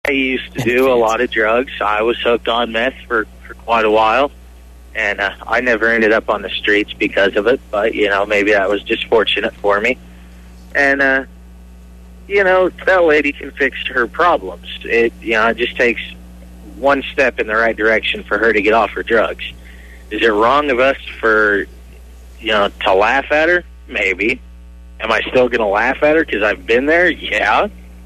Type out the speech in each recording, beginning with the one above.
I used to do a lot of drugs. I was hooked on meth for quite a while, and I never ended up on the streets because of it, but, maybe that was just fortunate for me. And, that lady can fix her problems. It just takes one step in the right direction for her to get off her drugs. Is it wrong of us for, to laugh at her? Maybe. Am I still going to laugh at her because I've been there? Yeah.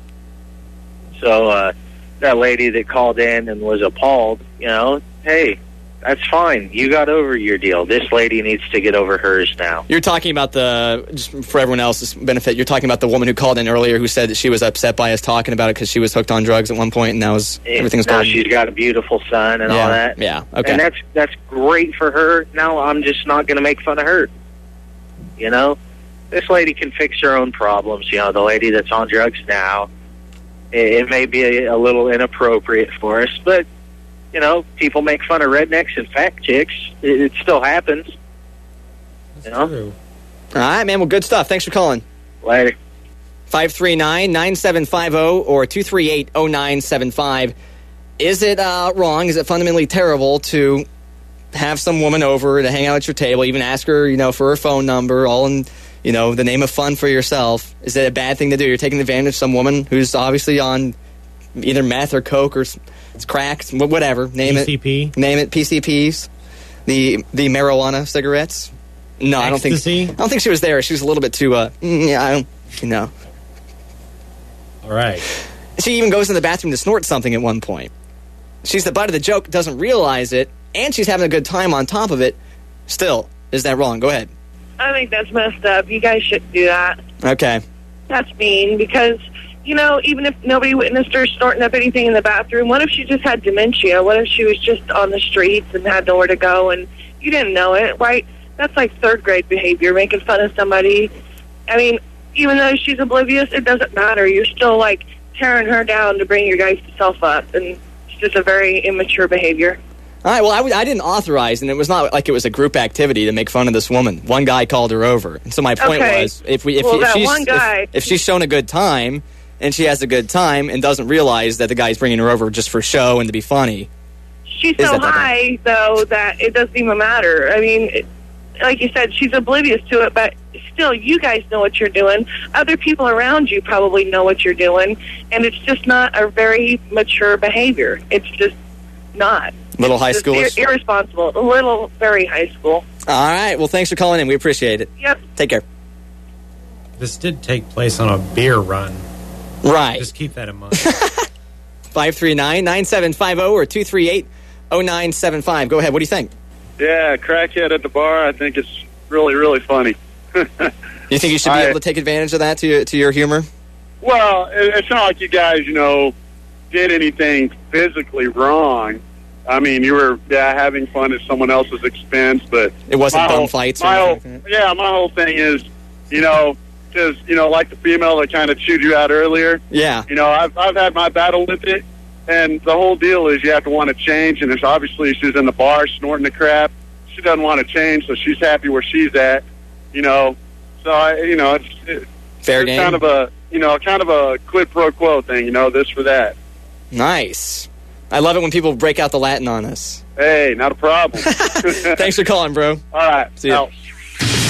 So, that lady that called in and was appalled, hey, that's fine. You got over your deal. This lady needs to get over hers now. You're talking about just for everyone else's benefit, you're talking about the woman who called in earlier who said that she was upset by us talking about it because she was hooked on drugs at one point, and now everything's now going. She's got a beautiful son and all that. Yeah, okay. And that's great for her. Now I'm just not going to make fun of her. This lady can fix her own problems. The lady that's on drugs now, it may be a little inappropriate for us, but, people make fun of rednecks and fat chicks. It still happens. True. All right, man. Well, good stuff. Thanks for calling. Later. 539-9750 or 238-0975. Is it wrong? Is it fundamentally terrible to have some woman over to hang out at your table, even ask her, for her phone number, all in, the name of fun for yourself? Is it a bad thing to do? You're taking advantage of some woman who's obviously on either meth or coke or it's crack, whatever. PCP. Name it. PCPs. The marijuana cigarettes. No, Ecstasy? I don't think she was there. She was a little bit too. I don't. All right. She even goes in the bathroom to snort something at one point. She's the butt of the joke, doesn't realize it, and she's having a good time on top of it. Still, is that wrong? Go ahead. I think that's messed up. You guys shouldn't do that. Okay. That's mean because, even if nobody witnessed her snorting up anything in the bathroom, what if she just had dementia? What if she was just on the streets and had nowhere to go and you didn't know it, right? That's like third grade behavior, making fun of somebody. I mean, even though she's oblivious, it doesn't matter. You're still, tearing her down to bring your guys' self up, and it's just a very immature behavior. All right, well, I didn't authorize, and it was not like it was a group activity to make fun of this woman. One guy called her over. And so my point was, if she's shown a good time, and she has a good time and doesn't realize that the guy's bringing her over just for show and to be funny. She's so high, though, that it doesn't even matter. I mean, like you said, she's oblivious to it, but still, you guys know what you're doing. Other people around you probably know what you're doing, and it's just not a very mature behavior. It's just not. Little high school. Irresponsible. A little, very high school. All right. Well, thanks for calling in. We appreciate it. Yep. Take care. This did take place on a beer run. Right. Just keep that in mind. 539-9750 or 238-0975. Go ahead. What do you think? Yeah, crackhead at the bar. I think it's really, really funny. You think you should be able to take advantage of that to your humor? Well, it's not like you guys, did anything physically wrong. I mean, you were having fun at someone else's expense, but it wasn't bum fights. My whole thing is, because like the female that kind of chewed you out earlier. Yeah. I've had my battle with it, and the whole deal is you have to want to change. And it's obviously she's in the bar snorting the crap. She doesn't want to change, so she's happy where she's at. So it's fair game. Kind of a quid pro quo thing. This for that. Nice. I love it when people break out the Latin on us. Hey, not a problem. Thanks for calling, bro. All right. See ya. Out.